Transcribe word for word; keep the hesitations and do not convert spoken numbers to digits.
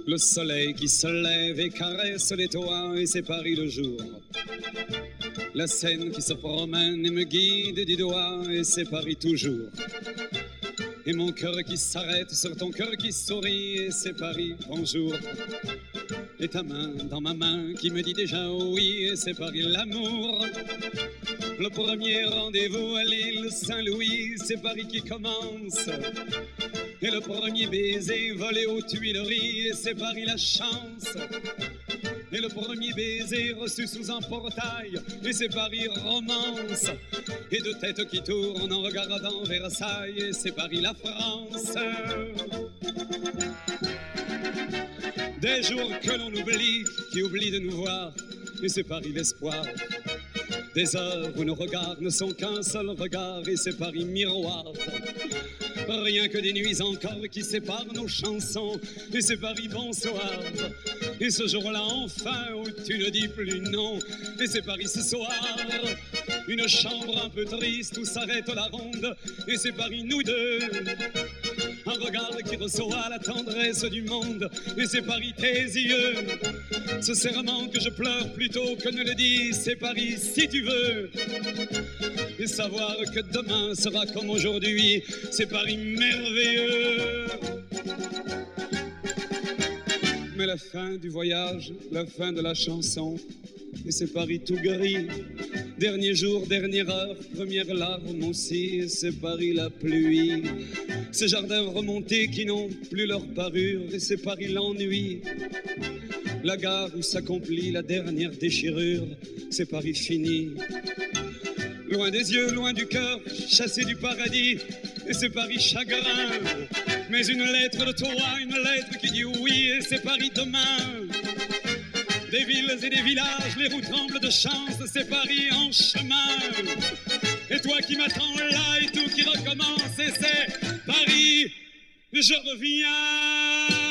Le soleil qui se lève et caresse les toits, et c'est Paris le jour. La Seine qui se promène et me guide du doigt, et c'est Paris toujours. Et mon cœur qui s'arrête sur ton cœur qui sourit, et c'est Paris, bonjour. Et ta main dans ma main qui me dit déjà oui, et c'est Paris l'amour. Le premier rendez-vous à l'île Saint-Louis, c'est Paris qui commence. Et le premier baiser volé aux Tuileries, et c'est Paris la chance. Et le premier baiser reçu sous un portail, et c'est Paris romance. Et deux têtes qui tournent en regardant Versailles, et c'est Paris la France. Des jours que l'on oublie, qui oublient de nous voir, et c'est Paris l'espoir. Des heures où nos regards ne sont qu'un seul regard, et c'est Paris miroir. Rien que des nuits encore qui séparent nos chansons, et c'est Paris bonsoir. Et ce jour-là enfin où tu ne dis plus non, et c'est Paris ce soir. Une chambre un peu triste où s'arrête la ronde, et c'est Paris nous deux. Un regard qui reçoit la tendresse du monde, et c'est Paris tes yeux. Ce serment que je pleure plutôt que ne le dis, c'est Paris si tu veux. Et savoir que demain sera comme aujourd'hui, c'est Paris merveilleux. Mais la fin du voyage, la fin de la chanson, et c'est Paris tout gris. Dernier jour, dernière heure, première larme aussi, et c'est Paris la pluie. Ces jardins remontés qui n'ont plus leur parure, et c'est Paris l'ennui. La gare où s'accomplit la dernière déchirure, c'est Paris fini. Loin des yeux, loin du cœur, chassé du paradis, et c'est Paris chagrin. Mais une lettre de toi, une lettre qui dit oui, et c'est Paris demain. Des villes et des villages, les roues tremblent de chance, c'est Paris en chemin. Et toi qui m'attends là, et tout qui recommence, et c'est Paris, je reviens.